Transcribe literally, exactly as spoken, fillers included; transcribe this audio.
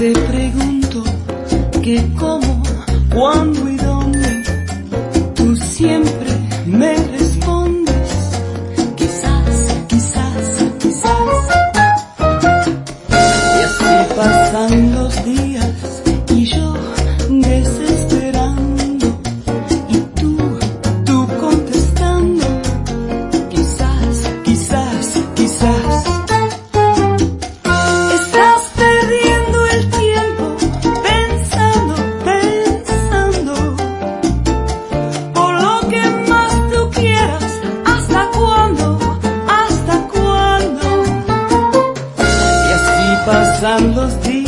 te pregunto que cómo, cuándo y dónde, tú siempre me respondes, quizás, quizás, quizás. Y así pasan los días y yo desesperando y tú, tú contestando, quizás, quizás, quizás. Estás perdiendo el tiempo pensando, pensando por lo que más tú quieras. ¿Hasta cuándo? ¿Hasta cuándo? Y así pasan los días